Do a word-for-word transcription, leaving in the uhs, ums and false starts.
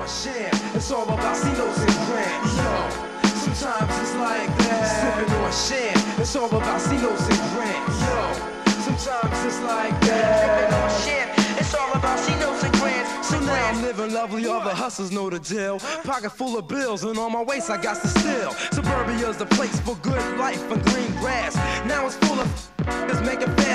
sham. It's all about C-notes and grams. Yo. Sometimes it's like that. Sipping on sham. It's all about C-notes and grams. Yo. Sometimes it's like that. Sipping on sham. It's all about C-notes and grams. So now I'm living lovely. All the hustlers know the deal. Pocket full of bills and on my waist I got to steal. Suburbia's the place for good life and green grass. Now it's full of just making